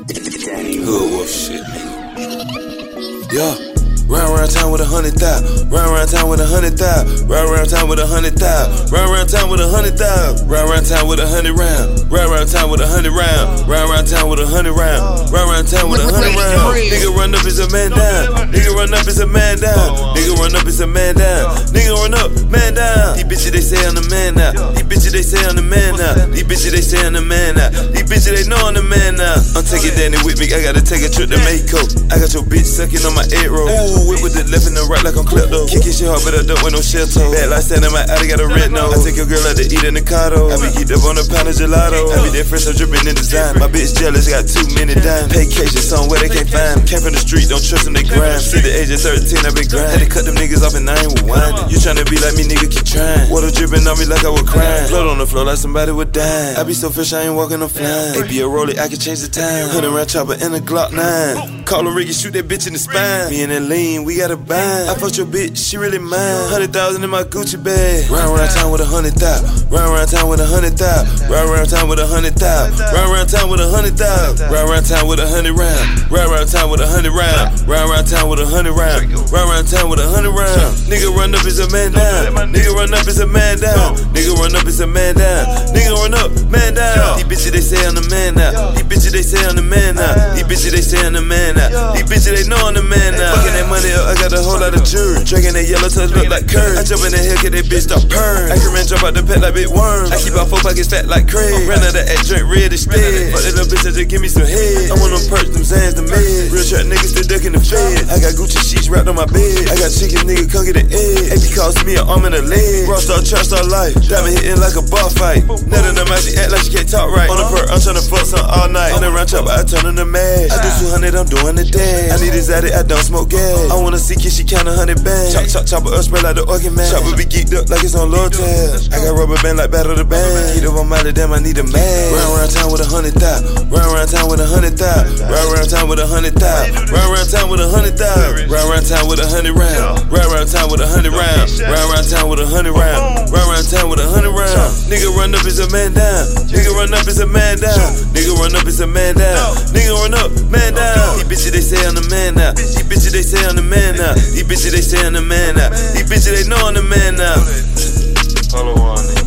Hood wolf shit, nigga. Yeah. Run around town with 100,000. Run around town with 100,000. Run around town with 100,000. Run around town with 100,000. Run around town with 100 rounds. Run around town with 100 rounds. Run around town with 100 rounds. Run around town with 100 rounds. Nigga run up is a man down. Nigga run up is a man down. Nigga run up is a man down. Nigga run up, man down. These bitches they say I'm the man now. These bitches they say I'm the man now. These bitches they say I'm the man now. These bitches they know I'm the man now. I'm taking Danny with me. I gotta take a trip to Mexico. I got your bitch sucking on my egg roll. Whip with the left and the right like I'm klepto. Kicking shit hard, but I don't with no shell toe. Bad like standing my eye, got a red nose. I take your girl out to eat in the Cotto. I be geeked up on a pound of gelato. I be that fresh, I'm dripping in design. My bitch jealous, got too many dimes. Vacation somewhere they can't find. Camp in the street, don't trust them, they grind. See the age of 13, I been grind. Had to cut them niggas off and I ain't rewinding. You tryna be like me, nigga, keep trying. Water dripping on me like I was crying. Float on the floor like somebody would die. I be so fresh, I ain't walking, I'm flying. AP a Rollie, I can change the time. 100 round chopper in a Glock 9. Call a Ricky, shoot that bitch in the spine. Me and that lean, we got a bind. I fucked your bitch, she really mine. 100,000 in my Gucci bag. Run around town with 100,000. Run around town with 100,000. Run around town with 100,000. Run around town with 100,000. Run around town with 100 rounds. Run around town with 100 rounds. Run around town with 100 rounds. Run around town with 100 rounds. Nigga run up is a man down. Nigga run up is a man down. Nigga run up is a man down. Nigga run up, man down. These bitches they say I'm the man now. These bitches they say I'm the man now. These bitches they say I'm the man now. These bitches they know I'm the man now. Fucking that money up, I got a whole lot of jury. Drinking that yellow touch look like curd. I jump in the hill, get that bitch start purring. I can man jump out the pet like big worm. I keep out 4 pockets fat like Craig. Ran out of that drink red instead. Fuck that little bitch that just give me some head. I want them perks, them Zans, the meds. Real trap niggas still ducking the fed. I got Gucci sheets wrapped on my bed. I got chicken nigga come get the egg. AP cost me an arm and a leg. Rockstar trap star life. Diamond hitting like a bar fight. None of them out, she act like she can't talk right. On the perk, I'm tryna fuck some all night. On the round chopper, I turn on the mad. I do 200, I'm doing the dash. I need his addict, I don't smoke gas. I wanna see kids, she count 100 bands. Chop, chop, chopper up, spray like the organ man. Chopper be geeked up like it's on Lotel. I got rubber band like Battle the Band. Heat up on my damn, I need a man. Run around town with 100,000. Run around town with 100,000. Run around town with 100,000. Run around town with 100,000. Run around town with 100 rounds. Run around town with 100 rounds. Run around town with 100 rounds. Run around town with 100 rounds. Nigga run up is a man down. Nigga run up is a man down. Nigga run up is a man down. Nigga run up, man down. These bitches they say I'm the man now. These bitches they say I'm the man now. These bitches they say I'm the man now. These bitches they know I'm the man now. Follow on.